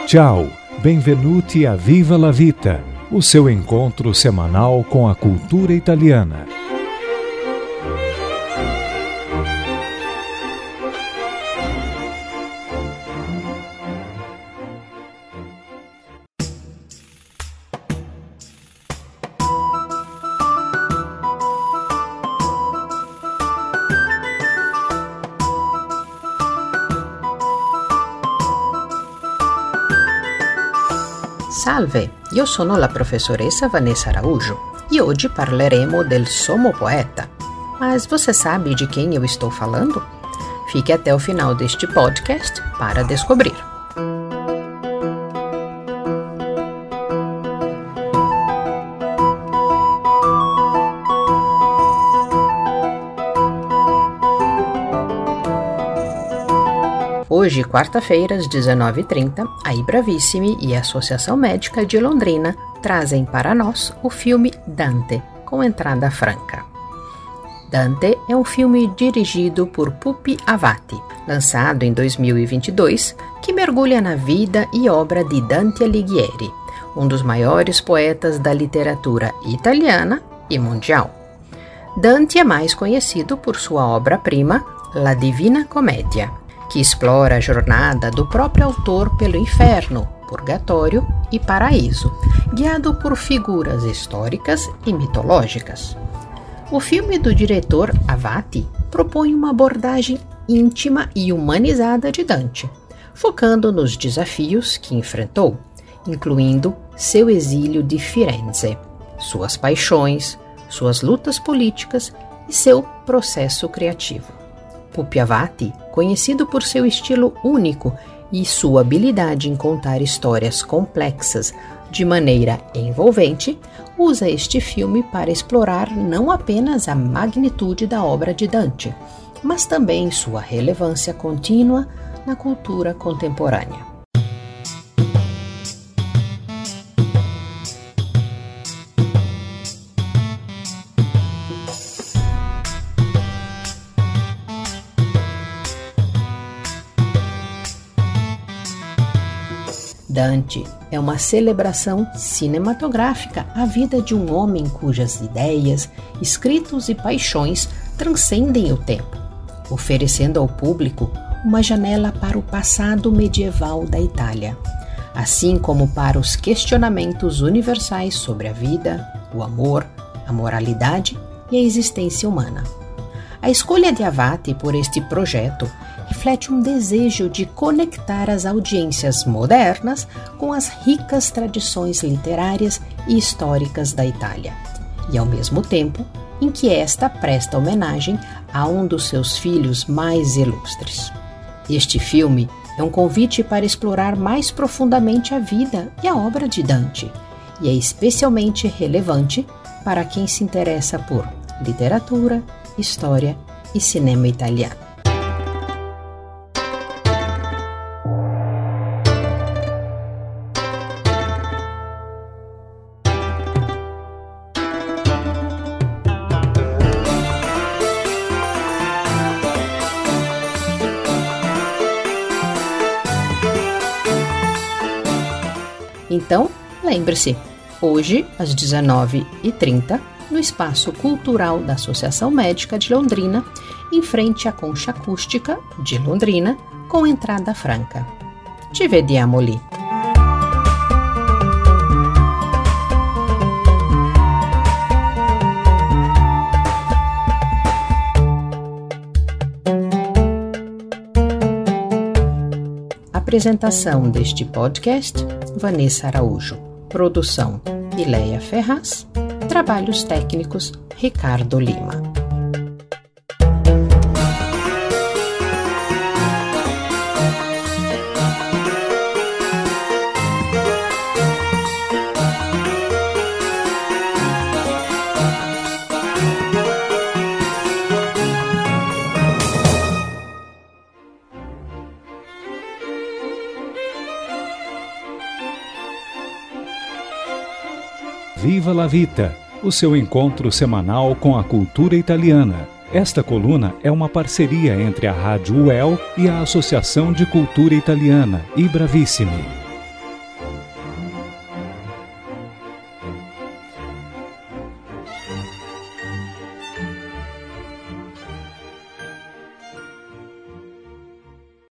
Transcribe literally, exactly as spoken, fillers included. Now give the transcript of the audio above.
Ciao, benvenuti a Viva la Vita, o seu encontro semanal com a cultura italiana. Salve, io sono la professoressa Vanessa Araújo e hoje parleremo del Sommo Poeta. Mas você sabe de quem eu estou falando? Fique até o final deste podcast para descobrir. Hoje, quarta-feira, às dezenove e trinta, a Ibravissimi e a Associação Médica de Londrina trazem para nós o filme Dante, com entrada franca. Dante é um filme dirigido por Pupi Avati, lançado em dois mil e vinte e dois, que mergulha na vida e obra de Dante Alighieri, um dos maiores poetas da literatura italiana e mundial. Dante é mais conhecido por sua obra-prima, La Divina Commedia, que explora a jornada do próprio autor pelo inferno, purgatório e paraíso, guiado por figuras históricas e mitológicas. O filme do diretor Avati propõe uma abordagem íntima e humanizada de Dante, focando nos desafios que enfrentou, incluindo seu exílio de Firenze, suas paixões, suas lutas políticas e seu processo criativo. Pupi Avati, conhecido por seu estilo único e sua habilidade em contar histórias complexas de maneira envolvente, usa este filme para explorar não apenas a magnitude da obra de Dante, mas também sua relevância contínua na cultura contemporânea. Dante é uma celebração cinematográfica à vida de um homem cujas ideias, escritos e paixões transcendem o tempo, oferecendo ao público uma janela para o passado medieval da Itália, assim como para os questionamentos universais sobre a vida, o amor, a moralidade e a existência humana. A escolha de Avati por este projeto reflete um desejo de conectar as audiências modernas com as ricas tradições literárias e históricas da Itália, e ao mesmo tempo em que esta presta homenagem a um dos seus filhos mais ilustres. Este filme é um convite para explorar mais profundamente a vida e a obra de Dante, e é especialmente relevante para quem se interessa por literatura, história e cinema italiano. Então, lembre-se, hoje, às dezenove e trinta, no Espaço Cultural da Associação Médica de Londrina, em frente à Concha Acústica de Londrina, com entrada franca. Ci vediamo lì! Apresentação deste podcast, Vanessa Araújo. Produção, Ileia Ferraz. Trabalhos técnicos, Ricardo Lima. Viva la Vita, o seu encontro semanal com a cultura italiana. Esta coluna é uma parceria entre a Rádio U E L e a Associação de Cultura Italiana, Ibravissimi.